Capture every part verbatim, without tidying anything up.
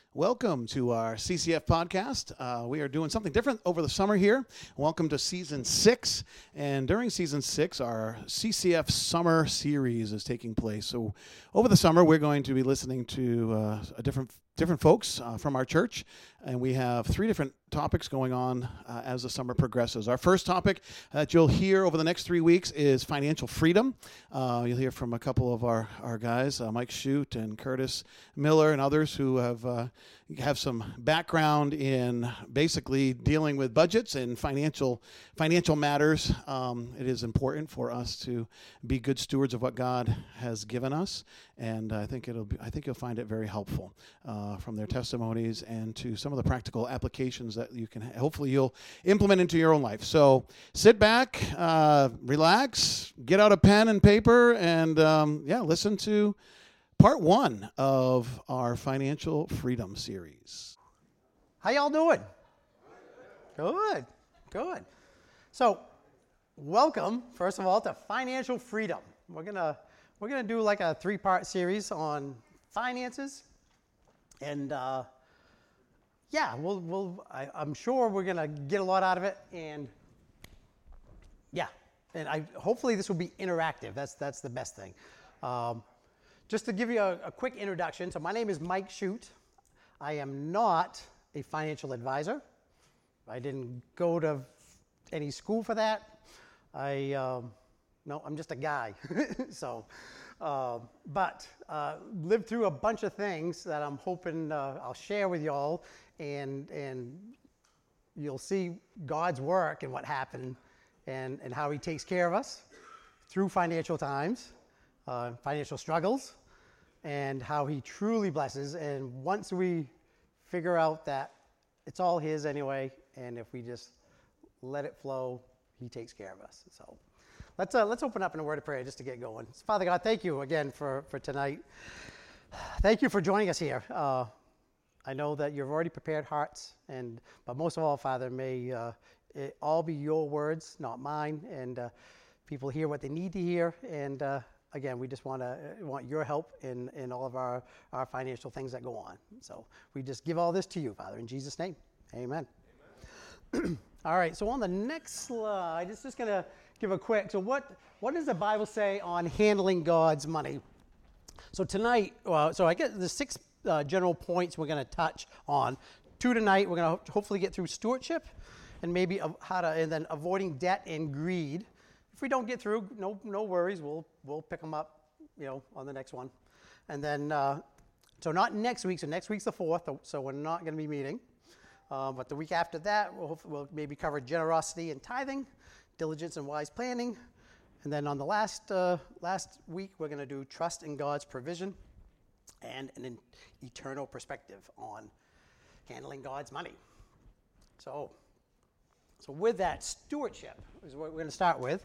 Welcome to our C C F podcast. Uh, we are doing something different over the summer here. Welcome to season six. And during season six, our C C F summer series is taking place. So over the summer, we're going to be listening to uh, a different different folks uh, from our church. And we have three different topics going on uh, as the summer progresses. Our first topic that you'll hear over the next three weeks is financial freedom. Uh, you'll hear from a couple of our, our guys, uh, Mike Shute and Curtis Miller and others who have uh, have some background in basically dealing with budgets and financial financial matters. Um, it is important for us to be good stewards of what God has given us, and I think it'll be, I think you'll find it very helpful uh, from their testimonies and to some of the practical applications that you can hopefully you'll implement into your own life. So sit back, uh, relax, get out a pen and paper, and um, yeah, listen to part one of our financial freedom series. How y'all doing? Good, good. So, welcome, first of all, to Financial Freedom. We're gonna we're gonna do like a three-part series on finances, and uh, yeah, we'll we'll I, I'm sure we're gonna get a lot out of it, and yeah, and I hopefully this will be interactive. That's that's the best thing. Um, Just to give you a, a quick introduction, so my name is Mike Shute. I am not a financial advisor. I didn't go to any school for that. I, um, no, I'm just a guy. so, uh, but uh, lived through a bunch of things that I'm hoping uh, I'll share with y'all, and and you'll see God's work and what happened, and, and how He takes care of us through financial times. Uh, financial struggles, and how He truly blesses. And once we figure out that it's all His anyway, and if we just let it flow, He takes care of us. So let's uh, let's open up in a word of prayer just to get going. Father God, thank you again for, for tonight. Thank you for joining us here. Uh, I know that you've already prepared hearts, and but most of all, Father, may uh, it all be your words, not mine, and uh, people hear what they need to hear, and uh, Again, we just want to want your help in, in all of our, our financial things that go on. So we just give all this to you, Father, in Jesus' name. Amen. Amen. All right, so on the next slide, it's just going to give a quick, so what, what does the Bible say on handling God's money? So tonight, uh, so I get the six uh, general points we're going to touch on. Two tonight, we're going to ho- hopefully get through stewardship, and maybe uh, how to, and then avoiding debt and greed. If we don't get through, no no worries. We'll we'll pick them up, you know, on the next one. And then, uh, so not next week. So next week's the fourth. So we're not going to be meeting. Uh, but the week after that, we'll we'll maybe cover generosity and tithing, diligence and wise planning. And then on the last uh, last week, we're going to do trust in God's provision and an eternal perspective on handling God's money. So, so with that, stewardship is what we're going to start with.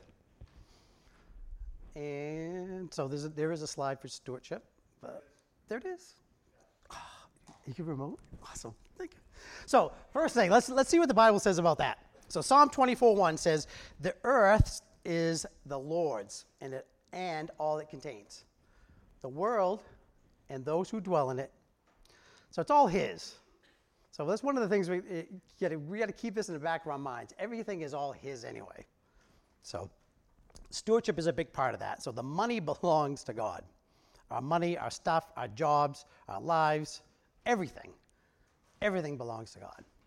And so there's a, there is a slide for stewardship, but there it is. Oh, you can remote? Awesome. Thank you. So first thing, let's let's see what the Bible says about that. So Psalm twenty-four one says, "The earth is the Lord's, and it and all it contains, the world and those who dwell in it." So it's all His. So that's one of the things we it, gotta, we got to keep this in the back of our minds. Everything is all His anyway. So stewardship is a big part of that. So the money belongs to God. Our money, our stuff, our jobs, our lives, everything. Everything belongs to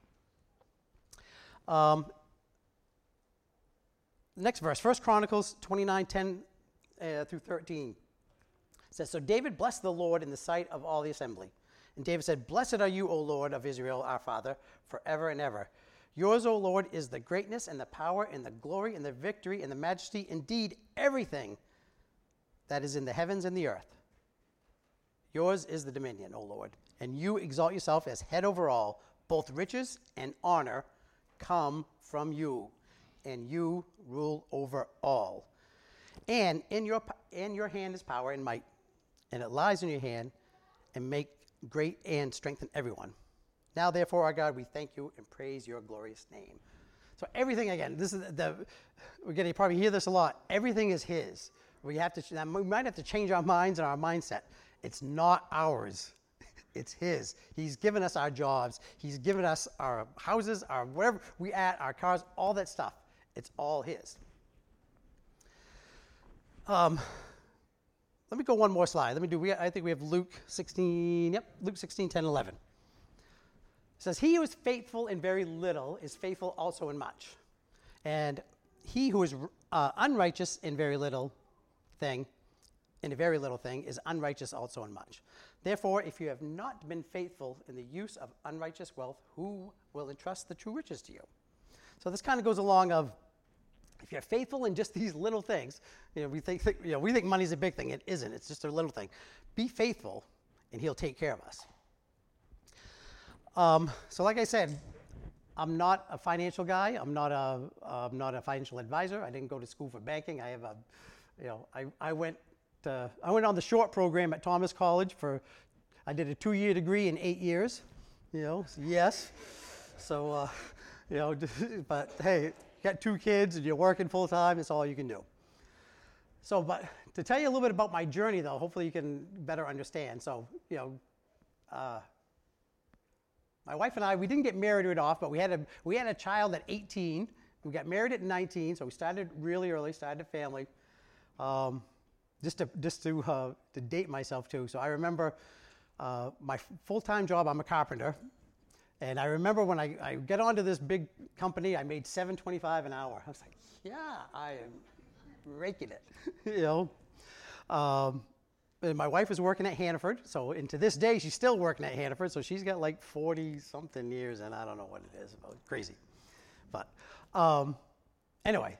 God. Um, next verse, First Chronicles twenty-nine, ten uh, through thirteen. It says, "So David blessed the Lord in the sight of all the assembly. And David said, 'Blessed are you, O Lord of Israel, our Father, forever and ever. Yours, O Lord, is the greatness and the power and the glory and the victory and the majesty, indeed everything that is in the heavens and the earth. Yours is the dominion, O Lord, and you exalt yourself as head over all. Both riches and honor come from you, and you rule over all. And in your in your hand is power and might, and it lies in your hand, and make great and strengthen everyone. Now, therefore, our God, we thank you and praise your glorious name.'" So everything, again, this is the, the we're going to probably hear this a lot. Everything is His. We have to. We might have to change our minds and our mindset. It's not ours. It's his. He's given us our jobs. He's given us our houses, our wherever we at, our cars, all that stuff. It's all his. Um, let me go one more slide. Let me do, we, I think we have Luke sixteen, yep, Luke sixteen, ten, eleven. It says, he who is faithful in very little is faithful also in much. And he who is uh, unrighteous in very little thing, in a very little thing, is unrighteous also in much. Therefore, if you have not been faithful in the use of unrighteous wealth, who will entrust the true riches to you? So this kind of goes along of, if you're faithful in just these little things, you know, we think, think you know, we think money's a big thing. It isn't. It's just a little thing. Be faithful, and he'll take care of us. Um, so like I said, I'm not a financial guy. I'm not a, I'm not a financial advisor. I didn't go to school for banking. I have a, you know, I, I went to, I went on the short program at Thomas College for, I did a two-year degree in eight years, you know, so yes. So, uh, you know, but hey, you got two kids and you're working full time, it's all you can do. So, but to tell you a little bit about my journey though, hopefully you can better understand. So, you know, uh, my wife and I, we didn't get married right off, but we had a we had a child at eighteen. We got married at nineteen, so we started really early, started a family. Um, just to just to uh, to date myself too. So I remember uh, my full-time job. I'm a carpenter, and I remember when I, I get onto this big company, I made seven twenty-five an hour. I was like, yeah, I am raking it, you know. Um, And my wife was working at Hannaford, so and to this day she's still working at Hannaford. So she's got like forty something years, and I don't know what it is, about crazy. But um, anyway,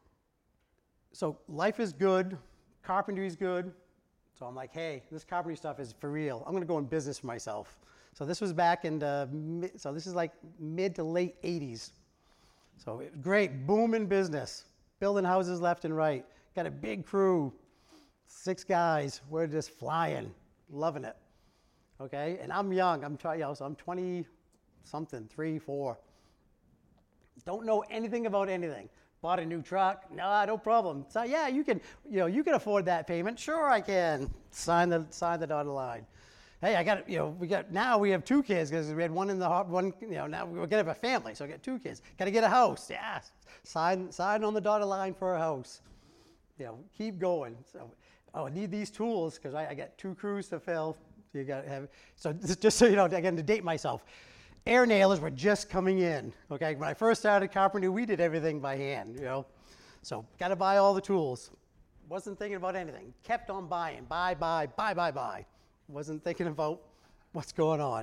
so life is good, carpentry is good. So I'm like, hey, this carpentry stuff is for real. I'm going to go in business for myself. So this was back in the mid, so this is like mid to late eighties. So it, great, booming business, building houses left and right. Got a big crew. Six guys, we're just flying, loving it, okay? And I'm young, I'm trying, you know, so I'm twenty something, three, four. Don't know anything about anything. Bought a new truck, nah, no problem. So yeah, you can, you know, you can afford that payment. Sure, I can. Sign the sign the dotted line. Hey, I got, you know, we got now we have two kids because we had one in the one, you know, now we're gonna have a family, so I got two kids. Got to get a house, yeah. Sign sign on the dotted line for a house. You know, keep going. So. Oh, I need these tools because I, I got two crews to fill. You got to have so just so you know, again to date myself, air nailers were just coming in. Okay, when I first started carpentry, we did everything by hand. You know, so got to buy all the tools. Wasn't thinking about anything. Kept on buying, buy, buy, buy, buy, buy. Wasn't thinking about what's going on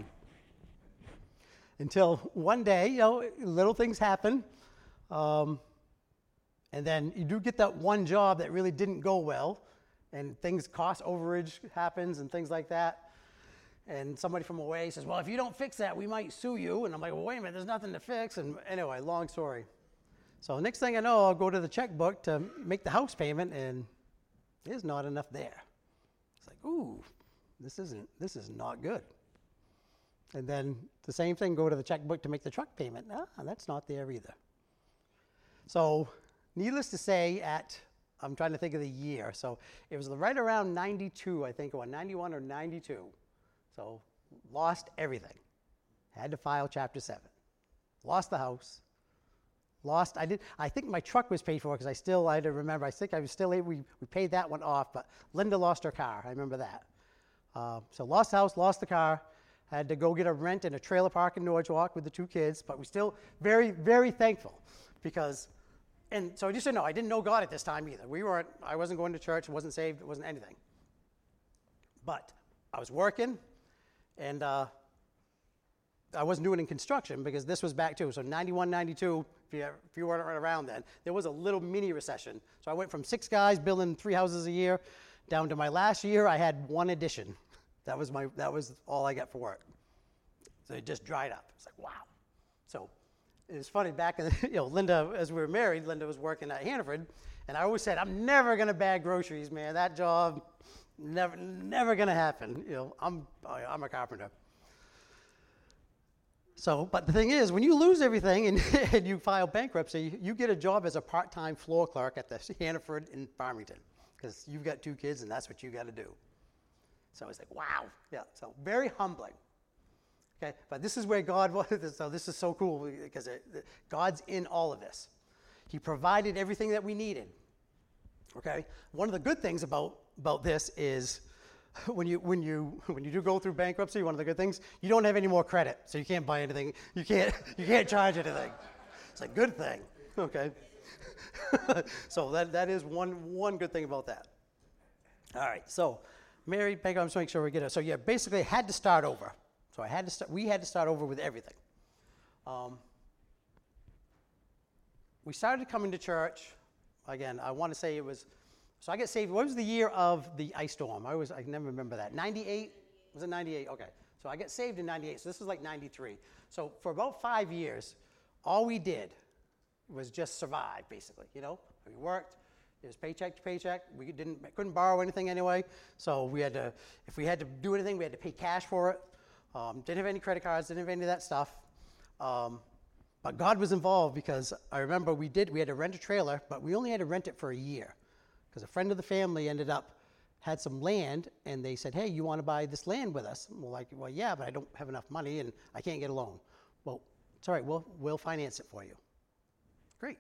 until one day, you know, little things happen, um, and then you do get that one job that really didn't go well. And things, cost overage happens and things like that. And somebody from away says, well, if you don't fix that, we might sue you. And I'm like, well, wait a minute, there's nothing to fix. And anyway, long story. So next thing I know, I'll go to the checkbook to make the house payment, and there's not enough there. It's like, ooh, this isn't, this is not good. And then the same thing, go to the checkbook to make the truck payment. Ah, that's not there either. So needless to say, at I'm trying to think of the year. So it was right around ninety-two, I think, or ninety-one or ninety-two. So lost everything. Had to file Chapter seven. Lost the house. Lost, I did, I think my truck was paid for because I still, I had to remember, I think I was still able, we, we paid that one off, but Linda lost her car. I remember that. Uh, so lost the house, lost the car. Had to go get a rent in a trailer park in Norwalk with the two kids, but we're still very, very thankful because And so just so you know, I didn't know God at this time either. We weren't, I wasn't going to church, wasn't saved, it wasn't anything. But I was working, and uh, I wasn't doing it in construction because this was back too. So ninety-one, ninety-two, if you, if you weren't around then, there was a little mini recession. So I went from six guys building three houses a year down to my last year, I had one addition. That was my, that was all I got for work. So it just dried up. It's like, wow. So it was funny, back in, the, you know, Linda, as we were married, Linda was working at Hannaford, and I always said, I'm never going to bag groceries, man. That job, never, never going to happen. You know, I'm, I'm a carpenter. So, but the thing is, when you lose everything and, and you file bankruptcy, you get a job as a part-time floor clerk at the Hannaford in Farmington, because you've got two kids and that's what you got to do. So it's like, wow. Yeah, so very humbling. Okay, but this is where God was. So this is so cool because it, God's in all of this. He provided everything that we needed. Okay, one of the good things about, about this is when you when you when you do go through bankruptcy, one of the good things, you don't have any more credit, so you can't buy anything. You can't you can't charge anything. It's a good thing. Okay, so that that is one one good thing about that. All right, so married bankruptcy. I'm just making sure we get it. So yeah, basically, I had to start over. So I had to start. We had to start over with everything. Um, we started coming to church. Again, I want to say it was. So I got saved. What was the year of the ice storm? I was. I never remember that. ninety-eight. Was it ninety-eight? Okay. So I got saved in ninety-eight. So this was like ninety-three. So for about five years, all we did was just survive, basically. You know, we worked. It was paycheck to paycheck. We didn't couldn't borrow anything anyway. So we had to. If we had to do anything, we had to pay cash for it. Um, didn't have any credit cards, didn't have any of that stuff. Um, but God was involved because I remember we did, we had to rent a trailer, but we only had to rent it for a year. Because a friend of the family ended up, had some land, and they said, hey, you want to buy this land with us? And we're like, well, yeah, but I don't have enough money, and I can't get a loan. Well, it's all right, we'll, we'll finance it for you. Great.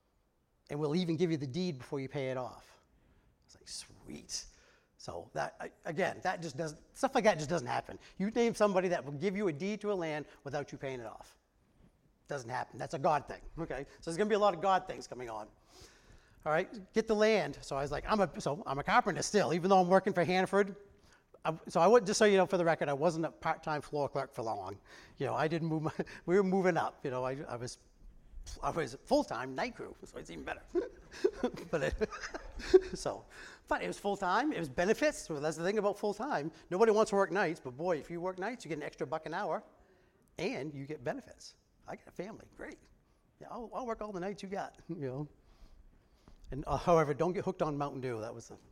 And we'll even give you the deed before you pay it off. It's like, sweet. So that, again, that just doesn't, stuff like that just doesn't happen. You name somebody that will give you a deed to a land without you paying it off. Doesn't happen. That's a God thing, okay? So there's going to be a lot of God things coming on. All right, get the land. So I was like, I'm a, so I'm a carpenter still, even though I'm working for Hannaford. I, so I would, just so you know, for the record, I wasn't a part-time floor clerk for long. You know, I didn't move, my, we were moving up. You know, I, I was, I was full-time night crew, so it's even better. but it, so, but it was full-time. It was benefits. So that's the thing about full-time. Nobody wants to work nights, but boy, if you work nights, you get an extra buck an hour, and you get benefits. I got a family, great. Yeah, I'll, I'll work all the nights you got. You know, and uh, however, don't get hooked on Mountain Dew. That was the,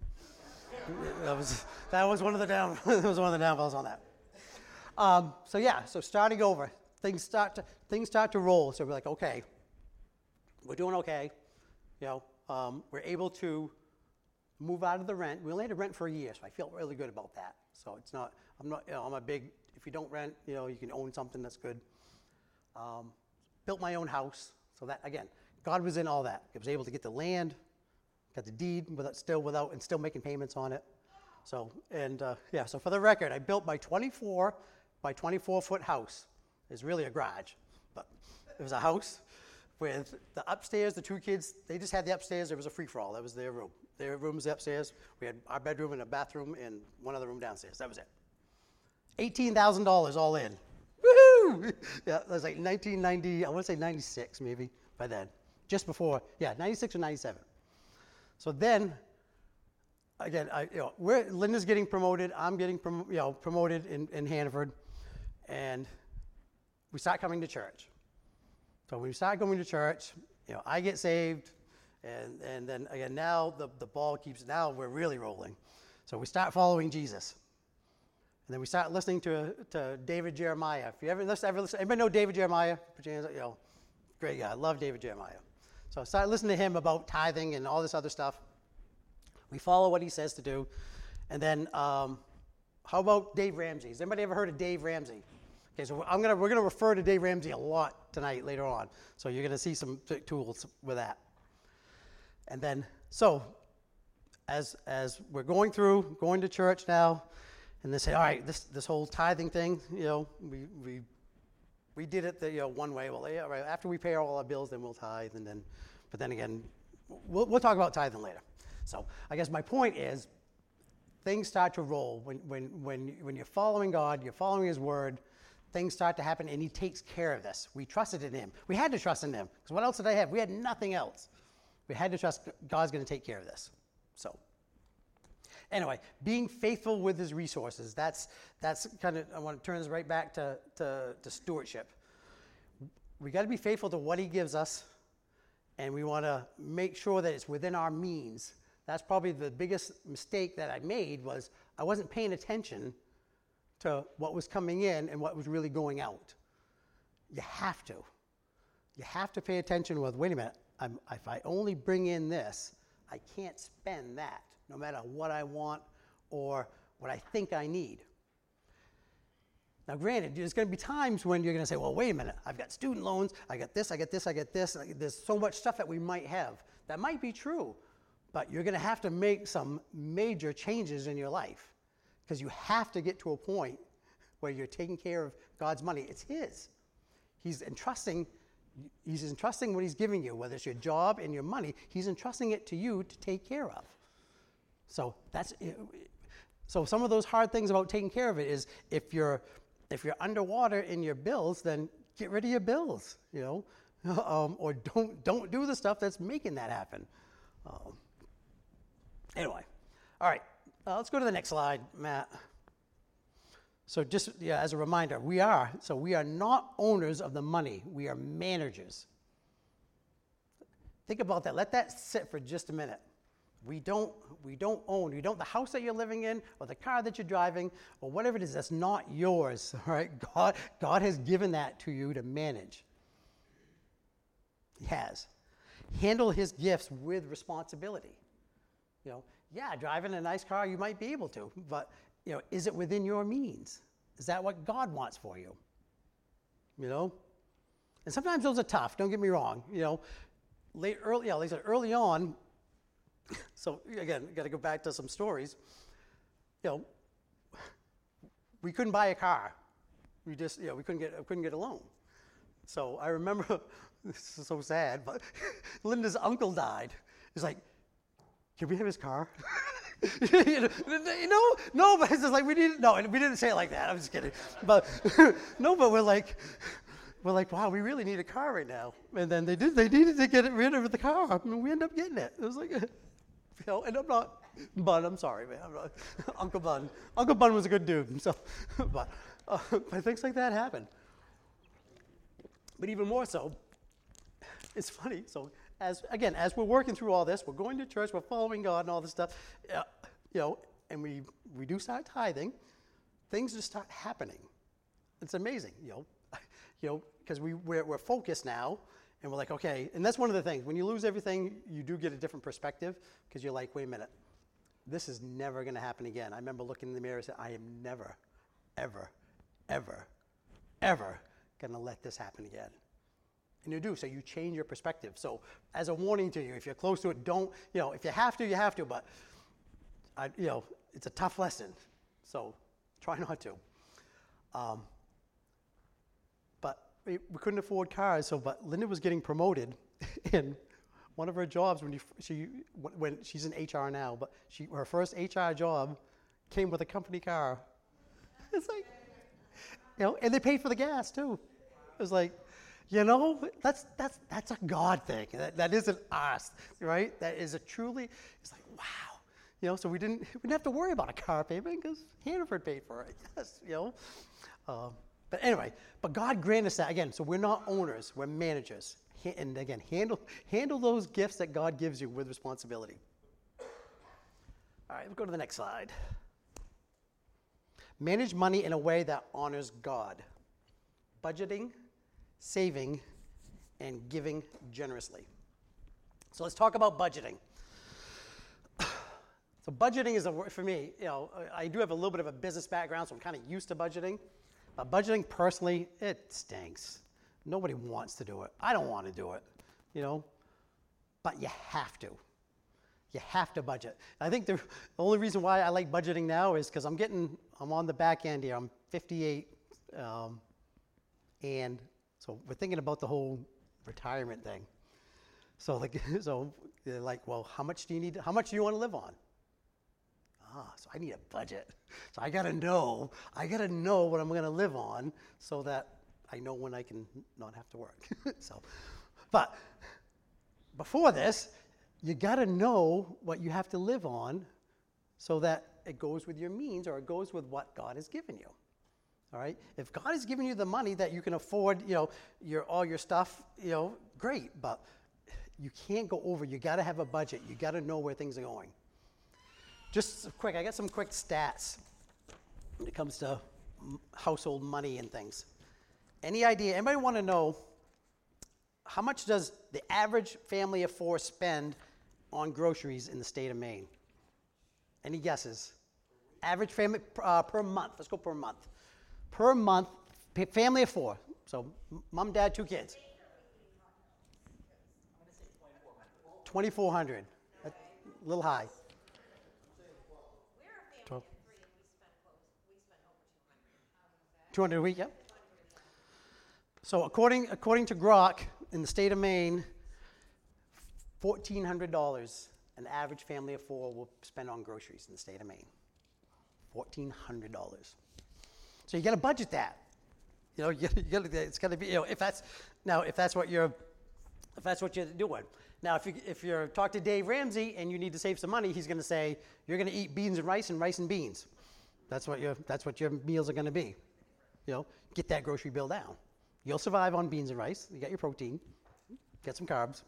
that was that was one of the down that was one of the downfalls on that. Um, so yeah, so starting over, things start to things start to roll. So we're like, okay, we're doing okay. You know, um, we're able to move out of the rent. We only had to rent for a year, so I feel really good about that. So it's not, I'm not, you know, I'm a big, if you don't rent, you know, you can own something that's good. Um, built my own house. So that, again, God was in all that. I was able to get the land, got the deed, without, still without, and still making payments on it. So, and uh, yeah, so for the record, I built my twenty-four by twenty-four foot house. It's really a garage, but it was a house with the upstairs, the two kids, they just had the upstairs. There was a free-for-all. That was their room. Their room was upstairs. We had our bedroom and a bathroom and one other room downstairs. That was it. eighteen thousand dollars all in. Woohoo! Yeah, that was like nineteen ninety, I want to say ninety-six maybe by then. Just before, yeah, ninety-six or ninety-seven. So then, again, I, you know, we're, Linda's getting promoted. I'm getting prom, you know, promoted in, in Hannaford. And we start coming to church. So when we start going to church, you know, I get saved. And, and then, again, now the, the ball keeps, now we're really rolling. So we start following Jesus. And then we start listening to to David Jeremiah. If you ever listen, ever listen, anybody know David Jeremiah? Put your hands up, you know, great guy. I love David Jeremiah. So I started listening to him about tithing and all this other stuff. We follow what he says to do. And then, um, how about Dave Ramsey? Has anybody ever heard of Dave Ramsey? Okay, so I'm gonna we're gonna refer to Dave Ramsey a lot tonight later on. So you're gonna see some tools with that. And then, so as as we're going through, going to church now. And they say, all right, this this whole tithing thing, you know, we we we did it the you know one way. Well, yeah, right. After we pay all our bills, then we'll tithe, and then, but then again, we'll we'll talk about tithing later. So I guess my point is, things start to roll when when when when you're following God, you're following His word. Things start to happen, and He takes care of this. We trusted in Him. We had to trust in Him because what else did I have? We had nothing else. We had to trust God's going to take care of this. So. Anyway, being faithful with His resources, that's that's kind of, I want to turn this right back to, to, to stewardship. We got to be faithful to what He gives us, and we want to make sure that it's within our means. That's probably the biggest mistake that I made was I wasn't paying attention to what was coming in and what was really going out. You have to. You have to pay attention with, wait a minute, I'm, if I only bring in this, I can't spend that. No matter what I want or what I think I need. Now, granted, there's going to be times when you're going to say, well, wait a minute, I've got student loans, I got this, I got this, I got this. There's so much stuff that we might have. That might be true, but you're going to have to make some major changes in your life because you have to get to a point where you're taking care of God's money. It's His. He's entrusting, he's entrusting what He's giving you, whether it's your job and your money, He's entrusting it to you to take care of. So that's, so some of those hard things about taking care of it is if you're If you're underwater in your bills, then get rid of your bills, you know, um, or don't don't do the stuff that's making that happen. Um, anyway, all right, uh, let's go to the next slide, Matt. So just yeah, as a reminder, we are so we are not owners of the money; we are managers. Think about that. Let that sit for just a minute. We don't, we don't own, you don't, the house that you're living in or the car that you're driving or whatever it is, that's not yours, all right? God, God has given that to you to manage. He has. Handle His gifts with responsibility. You know, yeah, driving a nice car, you might be able to, but, you know, is it within your means? Is that what God wants for you? You know? And sometimes those are tough, don't get me wrong. You know, late, early, yeah, like I said, early on, so again, got to go back to some stories. You know, we couldn't buy a car. We just, you know, we couldn't get, couldn't get a loan. So I remember, this is so sad, but Linda's uncle died. He's like, can we have his car? you, know, you know, no, but it's just like we didn't. No, we didn't say it like that. I'm just kidding. But no, but we're like. We're like, wow, we really need a car right now. And then they did. They needed to get rid of the car. I mean, we ended up getting it. It was like, you know, and I'm not, Bun, I'm sorry, man. I'm not, Uncle Bun. Uncle Bun was a good dude. So, but, uh, but things like that happen. But even more so, it's funny. So, as again, as we're working through all this, we're going to church, we're following God and all this stuff, uh, you know, and we, we do start tithing, things just start happening. It's amazing, you know. You know, because we, we're, we're focused now, and we're like, okay, and that's one of the things. When you lose everything, you do get a different perspective, because you're like, wait a minute, this is never going to happen again. I remember looking in the mirror and saying, I am never, ever, ever, ever going to let this happen again. And you do, so you change your perspective. So as a warning to you, if you're close to it, don't, you know, if you have to, you have to, but, I, you know, it's a tough lesson, so try not to. Um, We couldn't afford cars, so but Linda was getting promoted, and one of her jobs when you, she when she's in H R now, but she her first H R job came with a company car. It's like, you know, and they paid for the gas too. It was like, you know, that's that's that's a God thing. That that isn't us, right? That is a truly. It's like, wow, you know. So we didn't we didn't have to worry about a car payment because Hannaford paid for it. Yes, you know. Um, But anyway, but God granted us that again. So we're not owners; we're managers. And again, handle handle those gifts that God gives you with responsibility. All right, we'll go to the next slide. Manage money in a way that honors God. Budgeting, saving, and giving generously. So let's talk about budgeting. So budgeting is a word for me. You know, I do have a little bit of a business background, so I'm kind of used to budgeting. But budgeting, personally, it stinks. Nobody wants to do it. I don't want to do it, you know. But you have to. You have to budget. I think the only reason why I like budgeting now is because I'm getting, I'm on the back end here. I'm fifty-eight, um, and so we're thinking about the whole retirement thing. So like, so they're like, well, how much do you need? How much do you want to live on? Ah, so I need a budget. So I got to know, I got to know what I'm going to live on so that I know when I can not have to work. So, but before this, you got to know what you have to live on so that it goes with your means or it goes with what God has given you. All right? If God has given you the money that you can afford, you know, your all your stuff, you know, great, but you can't go over. You got to have a budget. You got to know where things are going. Just quick, I got some quick stats when it comes to household money and things. Any idea, anybody want to know how much does the average family of four spend on groceries in the state of Maine? Any guesses? Average family uh, per month. Let's go per month. Per month, pa- family of four. So m- mom, dad, two kids. twenty-four hundred. A little high. twelve. two hundred a week, yep. So according according to Grok, in the state of Maine, fourteen hundred dollars an average family of four will spend on groceries in the state of Maine. fourteen hundred dollars. So you got to budget that. You know, you got to, it's got to be, you know, if that's, now if that's what you're, if that's what you're doing. Now, if you if you're talk to Dave Ramsey and you need to save some money, he's going to say you're going to eat beans and rice and rice and beans. That's what your that's what your meals are going to be. You know, get that grocery bill down. You'll survive on beans and rice. You got your protein, get some carbs,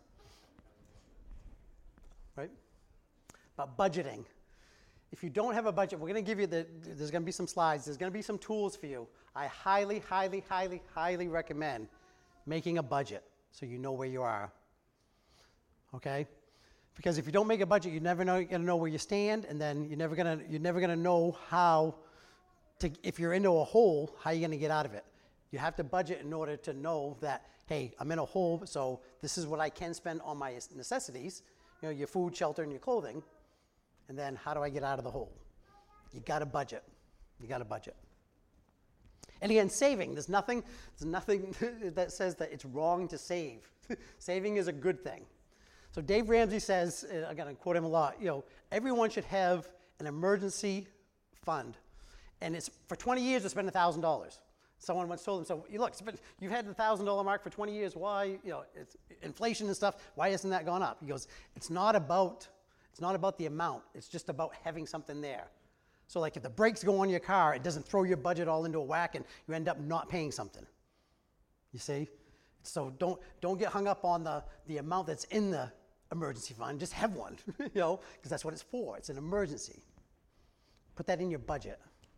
right? But budgeting. If you don't have a budget, we're going to give you the. There's going to be some slides. There's going to be some tools for you. I highly, highly, highly, highly recommend making a budget so you know where you are. Okay, because if you don't make a budget, you're never know, you're gonna know where you stand, and then you're never gonna you're never gonna know how to. If you're into a hole, how you're gonna get out of it. You have to budget in order to know that, hey, I'm in a hole, so this is what I can spend on my necessities, you know, your food, shelter, and your clothing, and then how do I get out of the hole? You got to budget. You got to budget. And again, saving. There's nothing. There's nothing that says that it's wrong to save. Saving is a good thing. So Dave Ramsey says, uh, I'm going to quote him a lot, you know, everyone should have an emergency fund. And it's for twenty years, it's been one thousand dollars. Someone once told him, so you look, you've had the one thousand dollars mark for twenty years. Why, you know, it's inflation and stuff, why hasn't that gone up? He goes, it's not about, it's not about the amount. It's just about having something there. So like if the brakes go on your car, it doesn't throw your budget all into a whack and you end up not paying something. You see? So don't don't get hung up on the, the amount that's in the emergency fund. Just have one, you know, because that's what it's for. It's an emergency. Put that in your budget.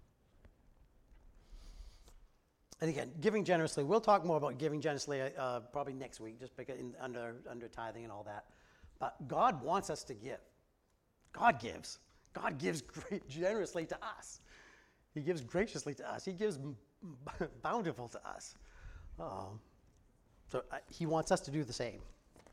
And again, giving generously. We'll talk more about giving generously uh, probably next week, just because in, under under tithing and all that. But God wants us to give. God gives. God gives great generously to us. He gives graciously to us. He gives bountiful to us. Um, so uh, he wants us to do the same.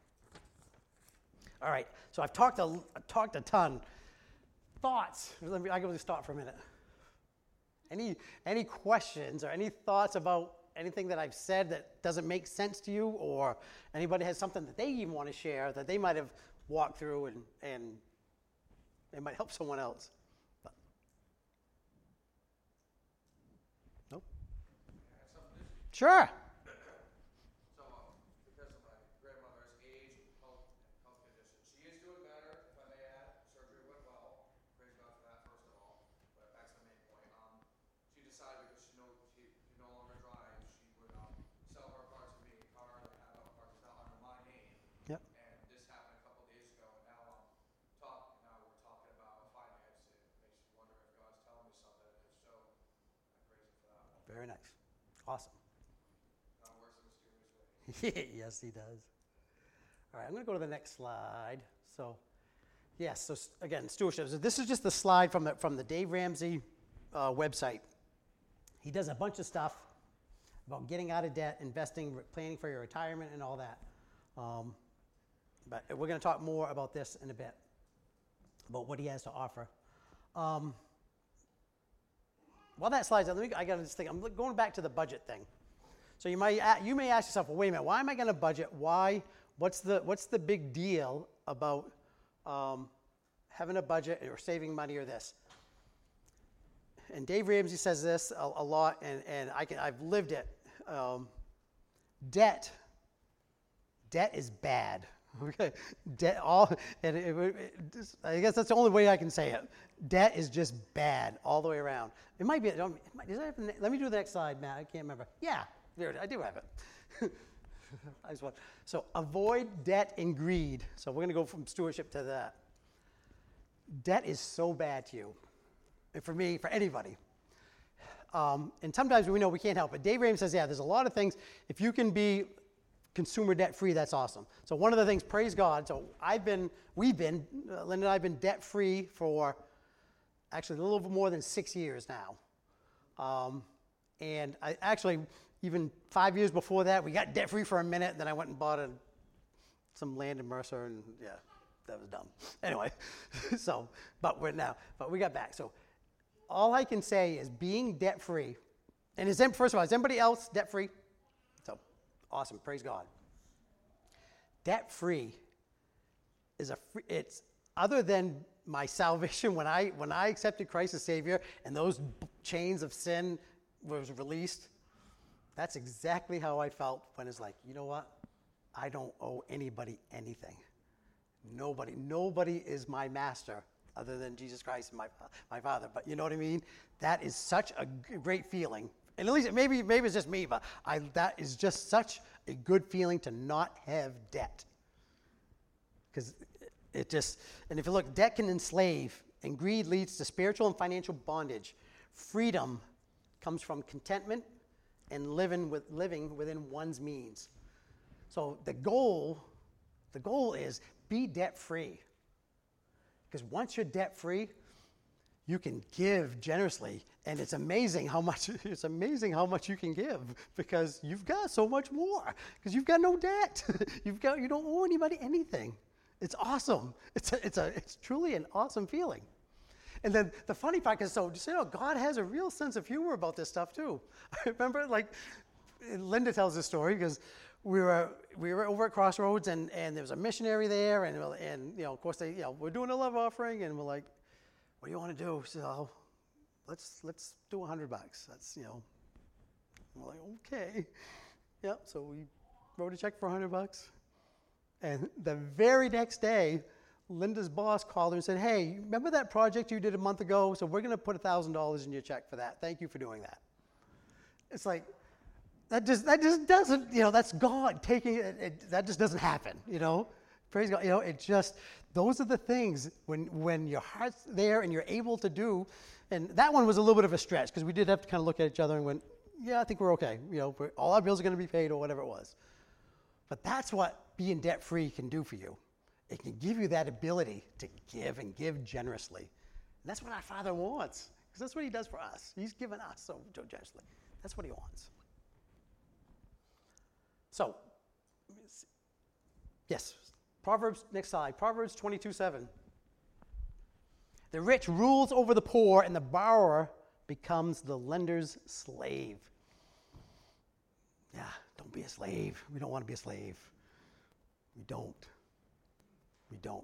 All right. So I've talked a I've talked a ton. Thoughts. Let me. I can just stop for a minute. Any any questions or any thoughts about anything that I've said that doesn't make sense to you, or anybody has something that they even want to share that they might have walked through and and it might help someone else. But, nope. Sure. So, um, because of my grandmother's age and health, health condition, she is doing better. If I may add, surgery went well. Praise God for that, first of all. But back to the main point. Um, she decided because she no she, she no longer drives, she would um, sell her car to me. Car that I have a car is now under my name. Yep. And this happened a couple of days ago. And now um, talk now we're talking about finance. It makes you wonder if God's telling me something. If so, I praise Him for that. Very nice. Awesome. God works in mysterious ways. Yes, he does. All right, I'm going to go to the next slide. So, yes, so s- again, stewardship. So this is just the slide from the, from the Dave Ramsey uh, website. He does a bunch of stuff about getting out of debt, investing, re- planning for your retirement, and all that. Um, but we're going to talk more about this in a bit, about what he has to offer. Um, while that slide's up, let me, I got to just think, I'm going back to the budget thing. So you might a- you may ask yourself, well, wait a minute, why am I going to budget? Why? What's the what's the big deal about um, having a budget or saving money or this? And Dave Ramsey says this a, a lot, and, and I can I've lived it. Um, debt, debt is bad. Okay, debt all, and it, it, it just, I guess that's the only way I can say it. Debt is just bad all the way around. It might be. It might, does it have, let me do the next slide, Matt. I can't remember. Yeah, there it is. I do have it. I just want, so avoid debt and greed. So we're going to go from stewardship to that. Debt is so bad to you, and for me, for anybody. Um, and sometimes we know we can't help it. Dave Ramsey says, yeah, there's a lot of things. If you can be consumer debt free, that's awesome. So one of the things, praise God. So I've been, we've been, uh, Linda and I have been debt free for actually a little over more than six years now. Um, and I actually, even five years before that, we got debt-free for a minute, then I went and bought a, some land in Mercer, and yeah, that was dumb. Anyway, so, but we're now, but we got back. So all I can say is being debt-free, and is, first of all, is anybody else debt-free? So, awesome, praise God. Debt-free is a free, it's other than my salvation when I when I accepted Christ as Savior and those b- chains of sin was released. That's exactly how I felt when it's like, you know what? I don't owe anybody anything. Nobody, nobody is my master other than Jesus Christ and my my Father. But you know what I mean? That is such a g- great feeling. And at least maybe maybe it's just me, but I that is just such a good feeling to not have debt. Because it just, and if you look, debt can enslave, and greed leads to spiritual and financial bondage. Freedom comes from contentment and living with living within one's means. So the goal, the goal is be debt-free. Because once you're debt-free, you can give generously, and it's amazing how much it's amazing how much you can give because you've got so much more because you've got no debt. You've got you don't owe anybody anything. It's awesome. It's a, it's a it's truly an awesome feeling. And then the funny part is, so just you know, God has a real sense of humor about this stuff too. I remember, like, Linda tells this story because we were we were over at Crossroads and, and there was a missionary there and and you know of course they you know we're doing a love offering and we're like, what do you want to do? So oh, let's let's do a hundred bucks. That's you know. We're like, okay, yep. So we wrote a check for a hundred bucks. And the very next day, Linda's boss called her and said, hey, remember that project you did a month ago? So we're going to put one thousand dollars in your check for that. Thank you for doing that. It's like, that just that just doesn't, you know, that's God taking it. it that just doesn't happen, you know. Praise God. You know, it just, those are the things when, when your heart's there and you're able to do. And that one was a little bit of a stretch because we did have to kind of look at each other and went, yeah, I think we're okay. You know, we're, all our bills are going to be paid or whatever it was. But that's what being debt-free can do for you. It can give you that ability to give and give generously. And that's what our Father wants, because that's what He does for us. He's given us so generously. That's what He wants. So, yes, Proverbs, next slide, Proverbs twenty-two seven. The rich rules over the poor, and the borrower becomes the lender's slave. Yeah, don't be a slave. We don't want to be a slave. We don't. We don't.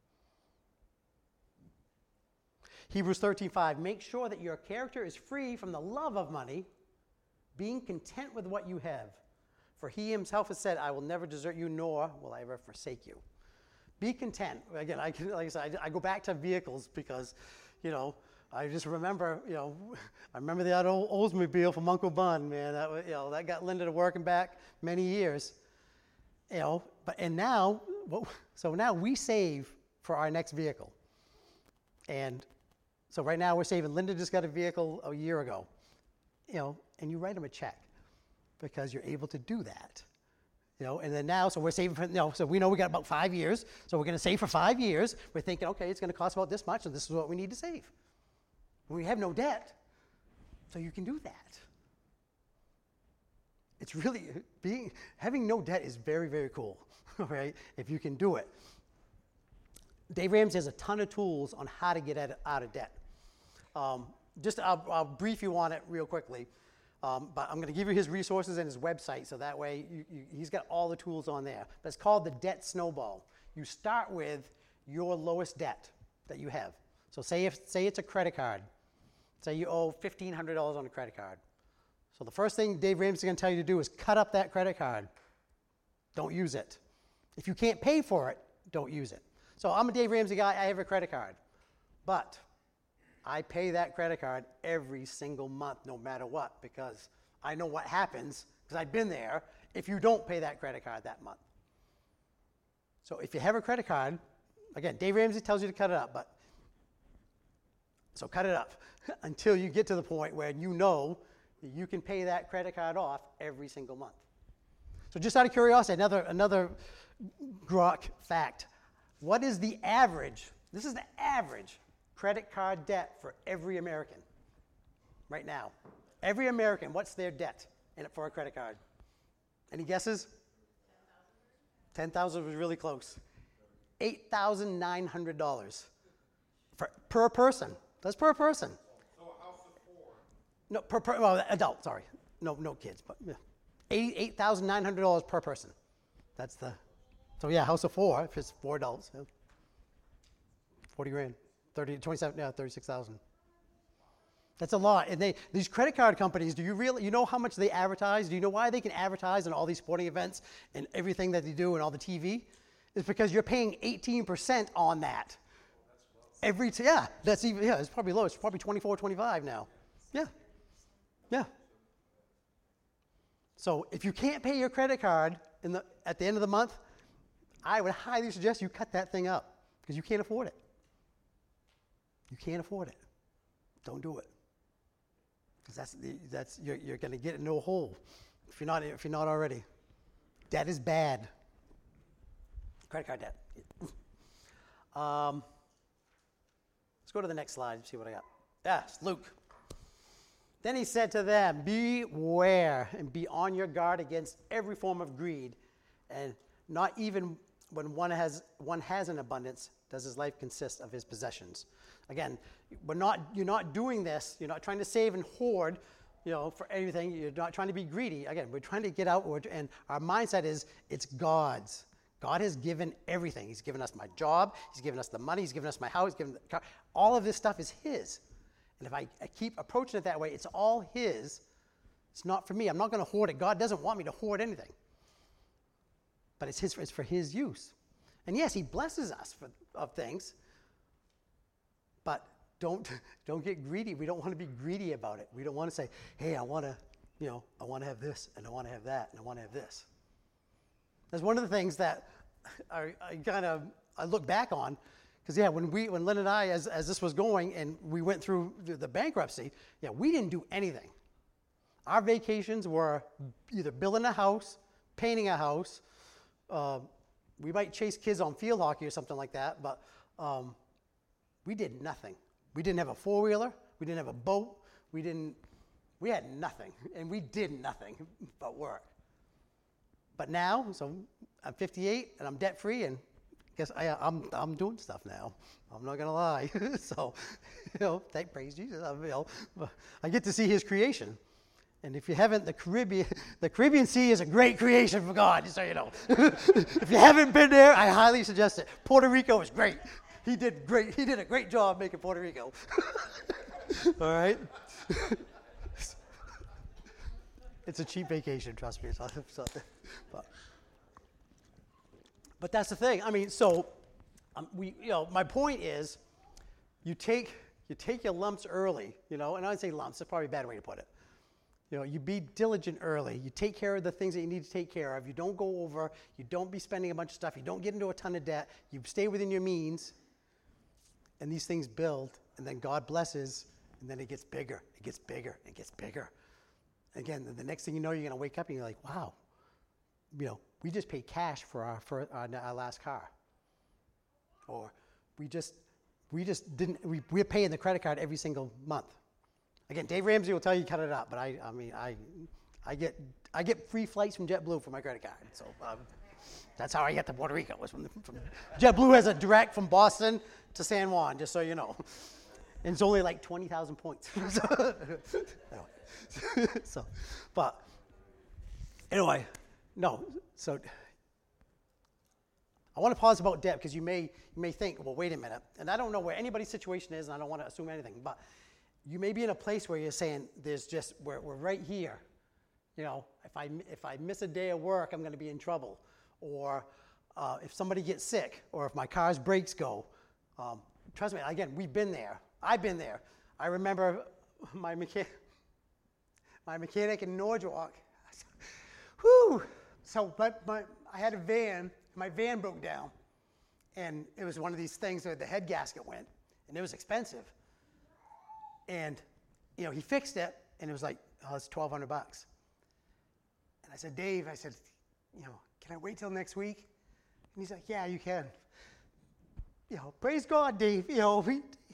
Hebrews thirteen five, make sure that your character is free from the love of money, being content with what you have. For He Himself has said, I will never desert you, nor will I ever forsake you. Be content. Again, I, like I said, I, I go back to vehicles because, you know, I just remember, you know, I remember that old Oldsmobile from Uncle Bun, man. That, you know, that got Linda to working back many years. You know, but and now, so now we save for our next vehicle. And so right now we're saving. Linda just got a vehicle a year ago. You know, and you write them a check because you're able to do that. You know, and then now, so we're saving for, you know, so we know we got about five years. So we're going to save for five years. We're thinking, okay, it's going to cost about this much, and this is what we need to save. We have no debt, so you can do that. It's really, being having no debt is very, very cool, right? If you can do it. Dave Ramsey has a ton of tools on how to get out of, out of debt. Um, just, I'll, I'll brief you on it real quickly. Um, but I'm going to give you his resources and his website, so that way you, you, he's got all the tools on there. But it's called the Debt Snowball. You start with your lowest debt that you have. So say if say it's a credit card. Say you owe fifteen hundred dollars on a credit card. So the first thing Dave Ramsey is going to tell you to do is cut up that credit card. Don't use it. If you can't pay for it, don't use it. So I'm a Dave Ramsey guy. I have a credit card. But I pay that credit card every single month, no matter what, because I know what happens, because I've been there, if you don't pay that credit card that month. So if you have a credit card, again, Dave Ramsey tells you to cut it up, but so cut it up until you get to the point where you know you can pay that credit card off every single month. So just out of curiosity, another, another Grok fact. What is the average, this is the average credit card debt for every American right now. Every American, what's their debt in it for a credit card? Any guesses? ten thousand was really close. eight thousand nine hundred dollars for, per person. That's per person. So a house of four. No, per, per well, adult, sorry. No, no kids, but yeah. eight thousand nine hundred dollars per person. That's the, so yeah, house of four, if it's four adults. Yeah. forty grand, thirty, twenty-seven, yeah, thirty-six thousand. That's a lot. And they, these credit card companies, do you really, you know how much they advertise? Do you know why they can advertise in all these sporting events and everything that they do and all the T V? It's because you're paying eighteen percent on that. Every, t- yeah, that's even, yeah, it's probably low. It's probably twenty-four, twenty-five now. Yeah, yeah. So if you can't pay your credit card in the, at the end of the month, I would highly suggest you cut that thing up because you can't afford it. You can't afford it. Don't do it. Because that's, that's, you're, you're going to get into a hole if you're not, if you're not already. Debt is bad. Credit card debt. Um, let's go to the next slide and see what I got. Yes, Luke. Then he said to them, beware and be on your guard against every form of greed, and not even when one has one has an abundance does his life consist of his possessions. Again, we're not you're not doing this. You're not trying to save and hoard, you know, for everything. You're not trying to be greedy. Again, we're trying to get outward, and our mindset is it's God's. God has given everything. He's given us my job. He's given us the money. He's given us my house. He's given the car. All of this stuff is His. And if I, I keep approaching it that way, it's all His. It's not for me. I'm not going to hoard it. God doesn't want me to hoard anything. But it's His. It's for His use. And yes, He blesses us for, of things. But don't don't get greedy. We don't want to be greedy about it. We don't want to say, hey, I want to, you know, I want to have this, and I want to have that, and I want to have this. That's one of the things that I, I kind of I look back on. Because, yeah, when we, when Lynn and I, as, as this was going and we went through the, the bankruptcy, yeah, we didn't do anything. Our vacations were either building a house, painting a house. Uh, we might chase kids on field hockey or something like that, but um, we did nothing. We didn't have a four-wheeler. We didn't have a boat. We didn't, we had nothing. And we did nothing but work. But now, so I'm fifty-eight and I'm debt-free, and guess I, I'm I'm doing stuff now. I'm not gonna lie. So, you know, thank praise Jesus. I, you know, I get to see His creation, and if you haven't, the Caribbean, the Caribbean Sea is a great creation for God. Just so you know, if you haven't been there, I highly suggest it. Puerto Rico is great. He did great. He did a great job making Puerto Rico. All right. It's a cheap vacation, trust me. It's not, it's not, but. But that's the thing. I mean, so um, we, you know, my point is, you take you take your lumps early, you know, and I don't say lumps. That's probably a bad way to put it. You know, you be diligent early. You take care of the things that you need to take care of. You don't go over. You don't be spending a bunch of stuff. You don't get into a ton of debt. You stay within your means, and these things build, and then God blesses, and then it gets bigger. It gets bigger. It gets bigger. Again, the next thing you know, you're gonna wake up and you're like, wow, you know. We just paid cash for our for our, our last car, or we just we just didn't. We we're paying the credit card every single month. Again, Dave Ramsey will tell you cut it up, but I I mean I I get I get free flights from JetBlue for my credit card, so um, that's how I get to Puerto Rico. Was from, the, from JetBlue has a direct from Boston to San Juan, just so you know, and it's only like twenty thousand points. so, anyway. so, but anyway. No, so I want to pause about debt because you may you may think, well, wait a minute, and I don't know where anybody's situation is, and I don't want to assume anything, but you may be in a place where you're saying, there's just we're we're right here, you know, if I if I miss a day of work, I'm going to be in trouble, or uh, if somebody gets sick, or if my car's brakes go. Um, trust me, again, we've been there. I've been there. I remember my mechanic, my mechanic in Norwalk. Whew. So, but, but I had a van, my van broke down, and it was one of these things where the head gasket went, and it was expensive. And, you know, he fixed it, and it was like, oh, it's twelve hundred bucks. And I said, Dave, I said, you know, can I wait till next week? And he's like, yeah, you can. You know, praise God, Dave. You know, he,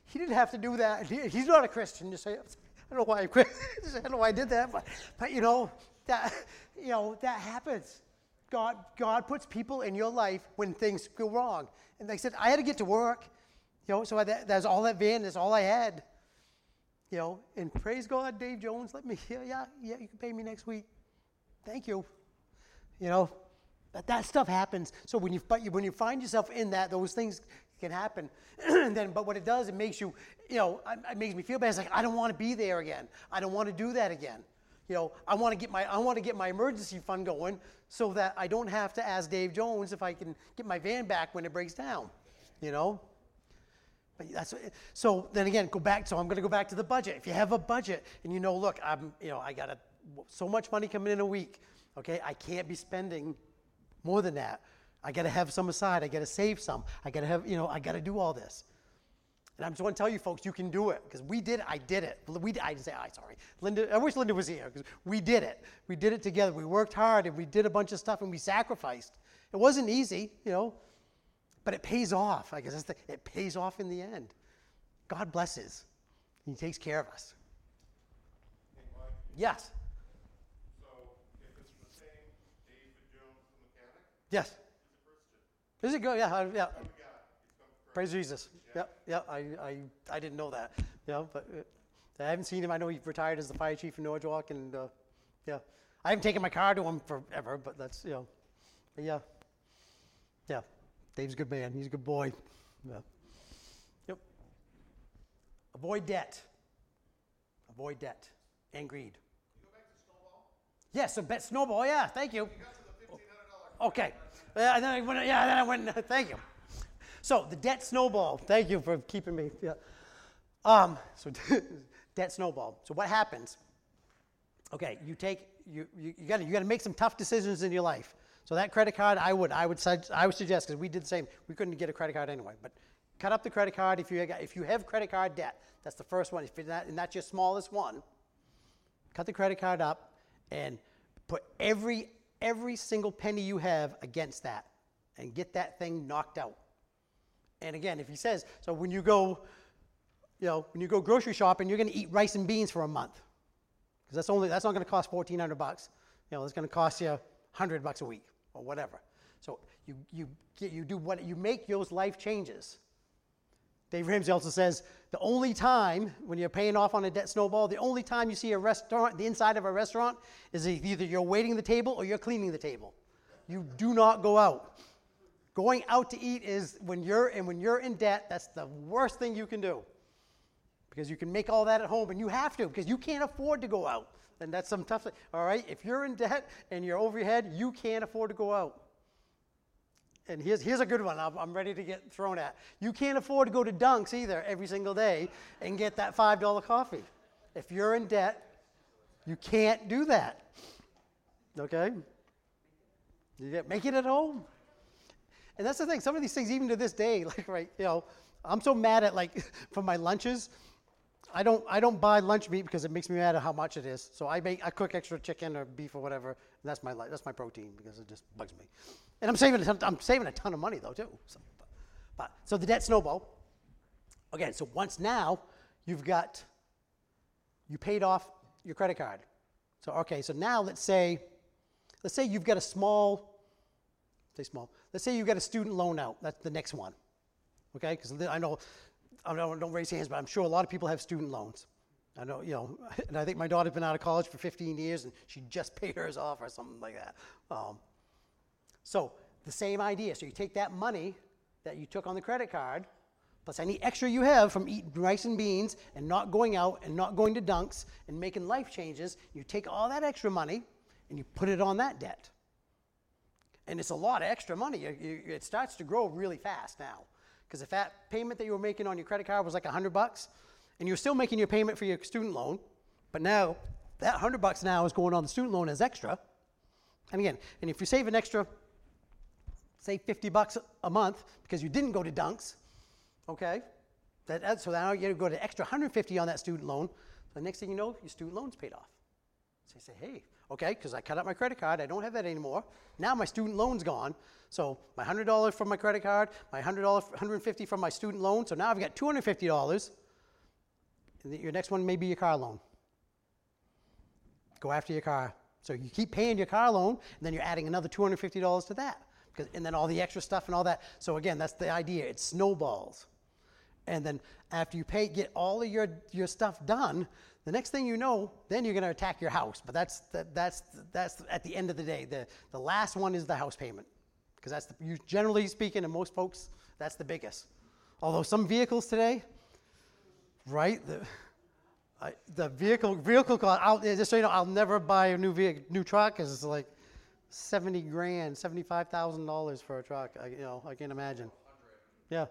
he didn't have to do that. He, he's not a Christian. Just say, I don't know why I quit. I don't know why I did that, but, but you know that you know that happens. God God puts people in your life when things go wrong. And like I said, I had to get to work. You know, so I, that, that's all that van. That's all I had. You know, and praise God, Dave Jones, let me. Yeah, yeah, yeah. You can pay me next week. Thank you. You know, but that stuff happens. So when you but you, when you find yourself in that, those things can happen. And then, but what it does, it makes you, you know, it makes me feel bad. It's like I don't want to be there again. I don't want to do that again. You know, I want to get my I want to get my emergency fund going so that I don't have to ask Dave Jones if I can get my van back when it breaks down. You know. But that's so. Then again, go back. So I'm going to go back to the budget. If you have a budget and you know, look, I'm, you know, I got a, so much money coming in a week. Okay, I can't be spending more than that. I got to have some aside. I got to save some. I got to have, you know, I got to do all this. And I'm just want to tell you folks, you can do it because we did. I did it. We. I didn't say I. Sorry, Linda. I wish Linda was here because we did it. We did it together. We worked hard and we did a bunch of stuff and we sacrificed. It wasn't easy, you know, but it pays off. I guess that's the, it pays off in the end. God blesses. He takes care of us. Hey, Mike. Yes. So, if it's the same David Jones, the mechanic, Yes. he's a Christian. Does it go? Yeah. I, yeah. He's come to God. He's come to Christ. Praise Jesus. Yeah. Yep. Yep. I, I, I didn't know that. Yeah. But uh, I haven't seen him. I know he retired as the fire chief in Norwalk, and uh, yeah, I haven't taken my car to him forever. But that's you know, but yeah, yeah. Dave's a good man. He's a good boy. Yeah. Yep. Avoid debt. Avoid debt and greed. You go back to Snowball? Yes. So bet snowball. Yeah. Thank you. You got to the fifteen hundred dollars. Okay. Yeah, and then I went, yeah, then I went, thank you. So the debt snowball. Thank you for keeping me. Yeah. Um, so debt snowball. So what happens? Okay, you take you you, you got you got to make some tough decisions in your life. So that credit card, I would I would I would suggest because we did the same. We couldn't get a credit card anyway, but cut up the credit card if you got, if you have credit card debt. That's the first one. If it's not, and that's your smallest one, cut the credit card up and put every every single penny you have against that and get that thing knocked out. And again, if he says, so when you go, you know, when you go grocery shopping, you're going to eat rice and beans for a month. Because that's only, that's not going to cost fourteen hundred bucks. You know, it's going to cost you one hundred bucks a week or whatever. So you, you, get, you do what, you make those life changes. Dave Ramsey also says, the only time when you're paying off on a debt snowball, the only time you see a restaurant, the inside of a restaurant, is either you're waiting the table or you're cleaning the table. You do not go out. Going out to eat is when you're, and when you're in debt, that's the worst thing you can do. Because you can make all that at home, and you have to, because you can't afford to go out. And that's some tough thing. All right, if you're in debt and you're over your head, you can't afford to go out. And here's, here's a good one I'm, I'm ready to get thrown at. You can't afford to go to Dunks either every single day and get that five dollar coffee. If you're in debt, you can't do that. Okay? You get, make it at home. And that's the thing. Some of these things, even to this day, like, right, you know, I'm so mad at, like, for my lunches, I don't I don't buy lunch meat because it makes me mad at how much it is. So I make I cook extra chicken or beef or whatever, and that's my that's my protein because it just bugs me. And I'm saving a ton, I'm saving a ton of money though too. So, but, but so the debt snowball. Again, so once now you've got you paid off your credit card. So okay, so now let's say let's say you've got a small say small. Let's say you've got a student loan out. That's the next one. Okay, because I know. I don't, don't raise hands, but I'm sure a lot of people have student loans. I know, you know, and I think my daughter's been out of college for fifteen years, and she just paid hers off or something like that. Um, so the same idea. So you take that money that you took on the credit card, plus any extra you have from eating rice and beans and not going out and not going to Dunks and making life changes, you take all that extra money and you put it on that debt. And it's a lot of extra money. You, you, it starts to grow really fast now. Because if that payment that you were making on your credit card was like a hundred bucks, and you're still making your payment for your student loan, but now that hundred bucks now is going on the student loan as extra. And again, and if you save an extra, say fifty bucks a month because you didn't go to Dunks, okay, that, that, so now you go to extra one hundred fifty on that student loan. So the next thing you know, your student loan's paid off. So you say, hey, okay, because I cut out my credit card, I don't have that anymore. Now my student loan's gone. So my one hundred dollars from my credit card, my one hundred dollars, one hundred fifty dollars from my student loan. So now I've got two hundred fifty dollars. And then your next one may be your car loan. Go after your car. So you keep paying your car loan, and then you're adding another two hundred fifty dollars to that. Because, and then all the extra stuff and all that. So again, that's the idea. It snowballs. And then after you pay, get all of your, your stuff done, the next thing you know, then you're going to attack your house. But that's that, that's that's at the end of the day. The the last one is the house payment, because that's the, you, generally speaking, and most folks, that's the biggest. Although some vehicles today, right? The I, the vehicle vehicle cost. I'll, just so you know, I'll never buy a new vehicle, new truck, because it's like seventy grand, seventy five thousand dollars for a truck. I, you know, I can't imagine. Yeah.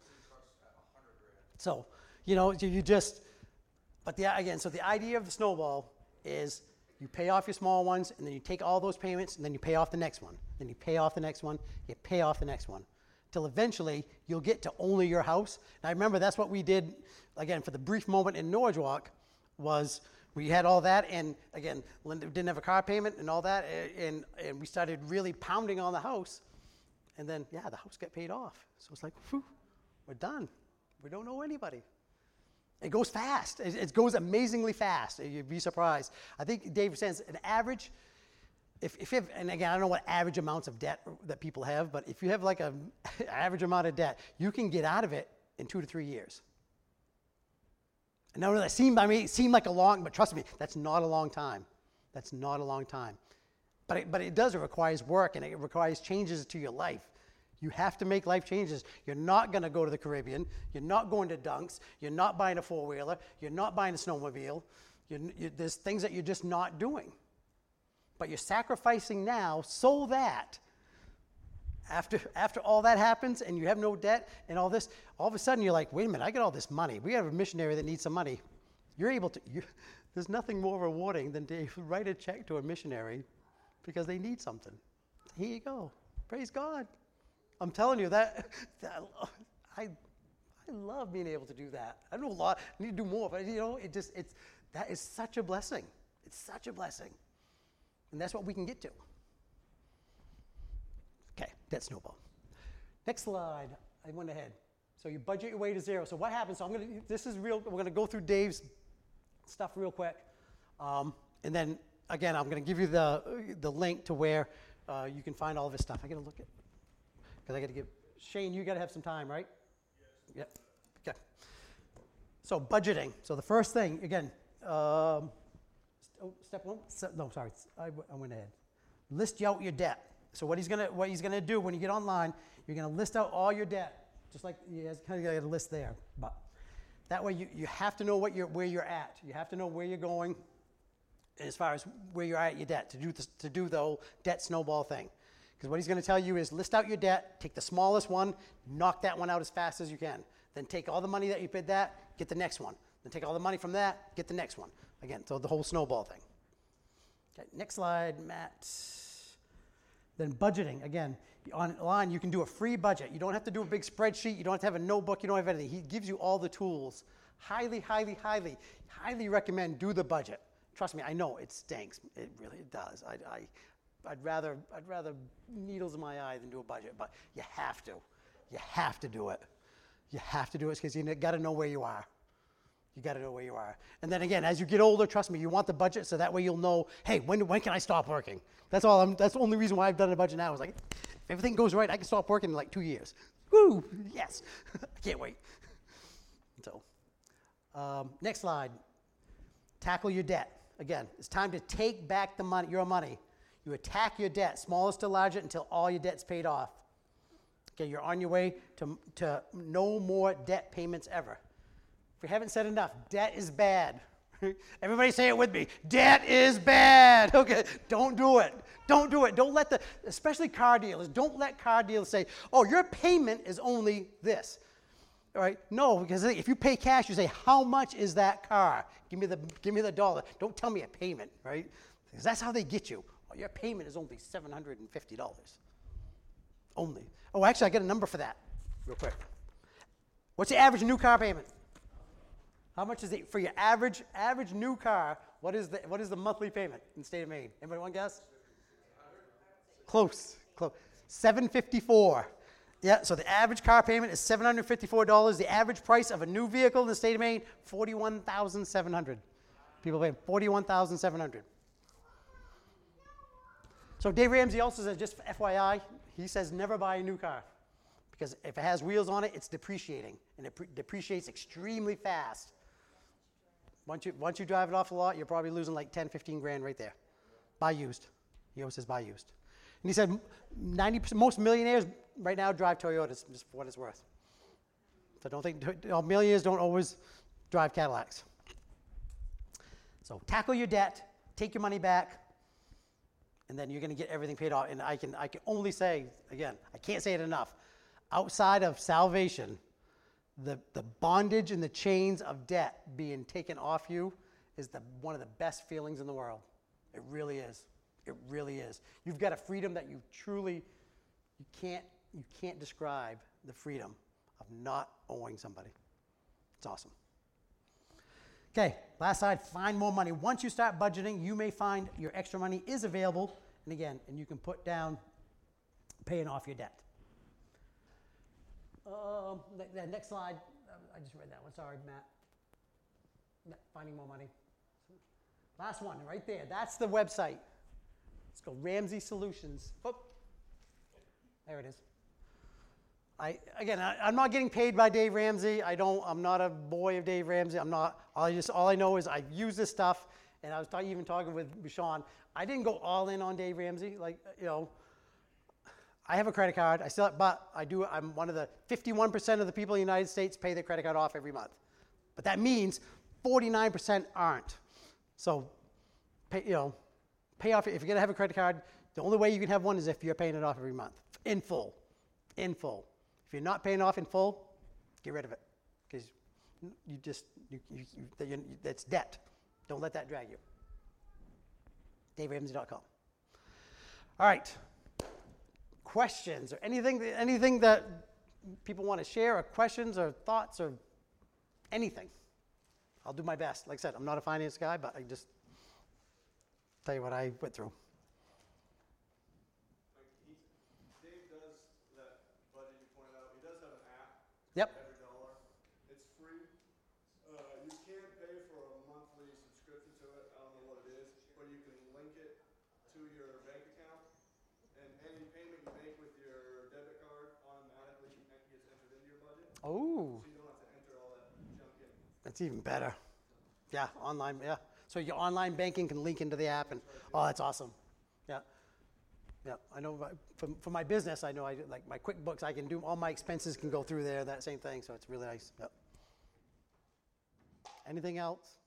So, you know, you, you just, but the, again, so the idea of the snowball is you pay off your small ones, and then you take all those payments, and then you pay off the next one. Then you pay off the next one, you pay off the next one, till eventually you'll get to only your house. And I remember that's what we did, again, for the brief moment in Norwalk, was we had all that, and again, Linda didn't have a car payment and all that, and, and we started really pounding on the house, and then, yeah, the house got paid off. So it's like, whew, we're done. We don't know anybody. It goes fast. It, it goes amazingly fast. You'd be surprised. I think Dave says an average, if, if you have, and again, I don't know what average amounts of debt that people have, but if you have like an average amount of debt, you can get out of it in two to three years. And now that seemed, I mean, it seemed like a long, but trust me, that's not a long time. That's not a long time. But it, but it does, it requires work, and it requires changes to your life. You have to make life changes. You're not going to go to the Caribbean. You're not going to Dunks. You're not buying a four-wheeler. You're not buying a snowmobile. You're, you, there's things that you're just not doing. But you're sacrificing now so that after, after all that happens and you have no debt and all this, all of a sudden you're like, wait a minute, I got all this money. We have a missionary that needs some money. You're able to, you, there's nothing more rewarding than to write a check to a missionary because they need something. Here you go. Praise God. I'm telling you that, that I, I love being able to do that. I know a lot. I need to do more, but you know, it just it's that is such a blessing. It's such a blessing, and that's what we can get to. Okay, debt snowball. Next slide. I went ahead. So you budget your way to zero. So what happens? So I'm gonna. This is real. We're gonna go through Dave's stuff real quick, um, and then again, I'm gonna give you the the link to where uh, you can find all of this stuff. I gotta look at. Because I got to give, Shane, you got to have some time, right? Yes. Yep. Okay. So budgeting. So the first thing, again, um, oh, step one, step, no, sorry, I, I went ahead. List out your debt. So what he's gonna, what he's gonna do when you get online, you're gonna list out all your debt, just like you guys kind of got a list there. But that way, you, you have to know what you're, where you're at. You have to know where you're going, as far as where you're at your debt to do this, to do the whole debt snowball thing. Because what he's going to tell you is list out your debt, take the smallest one, knock that one out as fast as you can. Then take all the money that you paid that, get the next one. Then take all the money from that, get the next one. Again, so the whole snowball thing. Okay, next slide, Matt. Then budgeting. Again, online you can do a free budget. You don't have to do a big spreadsheet. You don't have to have a notebook. You don't have anything. He gives you all the tools. Highly, highly, highly, highly recommend do the budget. Trust me, I know it stinks. It really does. I, I I'd rather I'd rather needles in my eye than do a budget, but you have to. You have to do it. You have to do it because you got to know where you are. You got to know where you are. And then again, as you get older, trust me, you want the budget so that way you'll know, hey, when when can I stop working? That's all. I'm, that's the only reason why I've done a budget now. Is like, if everything goes right, I can stop working in like two years. Woo! Yes. I can't wait. So, um, next slide. Tackle your debt. Again, it's time to take back the money, your money. You attack your debt, smallest to largest, until all your debt's paid off. Okay, you're on your way to, to no more debt payments ever. If we haven't said enough, debt is bad. Everybody say it with me. Debt is bad. Okay, don't do it. Don't do it. Don't let the, especially car dealers, don't let car dealers say, oh, your payment is only this. All right? No, because if you pay cash, you say, how much is that car? Give me the, give me the dollar. Don't tell me a payment, right? Because that's how they get you. Oh, your payment is only seven hundred fifty dollars. Only. Oh, actually, I got a number for that real quick. What's the average new car payment? How much is it for your average average new car? What is the what is the monthly payment in the state of Maine? Anybody want to guess? Close, close. seven fifty-four. Yeah, so the average car payment is seven hundred fifty-four dollars. The average price of a new vehicle in the state of Maine, forty-one thousand seven hundred dollars. People paying forty-one thousand seven hundred dollars. So Dave Ramsey also says, just for F Y I, he says never buy a new car. Because if it has wheels on it, it's depreciating. And it pre- depreciates extremely fast. Once you, once you drive it off the lot, you're probably losing like ten, fifteen grand right there. Buy used. He always says buy used. And he said ninety percent, most millionaires right now drive Toyotas, just for what it's worth. So don't think, millionaires don't always drive Cadillacs. So tackle your debt, take your money back, and then you're going to get everything paid off. And I can, I can only say, again, I can't say it enough. Outside of salvation, the, the bondage and the chains of debt being taken off you is the, one of the best feelings in the world. It really is. It really is. You've got a freedom that you truly, you can't, you can't describe the freedom of not owing somebody. It's awesome. Okay, last slide, find more money. Once you start budgeting, you may find your extra money is available, and again, and you can put down paying off your debt. Um, the, the next slide, um, I just read that one, sorry, Matt. Yeah, finding more money. Last one, right there, that's the website. Let's go, Ramsey Solutions. Whoop. There it is. I, again, I, I'm not getting paid by Dave Ramsey. I don't, I'm not a boy of Dave Ramsey. I'm not, all I just, all I know is I use this stuff, and I was talking, even talking with Sean. I didn't go all in on Dave Ramsey. Like, you know, I have a credit card. I still, but I do, I'm one of the fifty-one percent of the people in the United States pay their credit card off every month. But that means forty-nine percent aren't. So, pay, you know, pay off, if you're gonna have a credit card, the only way you can have one is if you're paying it off every month, in full, in full. If you're not paying off in full, get rid of it, because you just, you, you, you, you, it's debt. Don't let that drag you. Dave Ramsey dot com. All right. Questions or anything, anything that people want to share, or questions or thoughts or anything. I'll do my best. Like I said, I'm not a finance guy, but I just tell you what I went through. Like he, Dave does that budget you pointed out. He does have an app. Yep. Every dollar. It's free. Uh, you can't pay for a monthly subscription to it. I don't know what it is, but you can link it to your bank account, and any payment you make with your debit card automatically gets entered into your budget. Oh, So you don't have to enter all that junk in. that's even better. Yeah, online, yeah. So your online banking can link into the app, and oh, that's awesome. Yeah, yeah. I know for, for my business, I know I like my QuickBooks. I can do all my expenses can go through there. That same thing. So it's really nice. Yep. Anything else?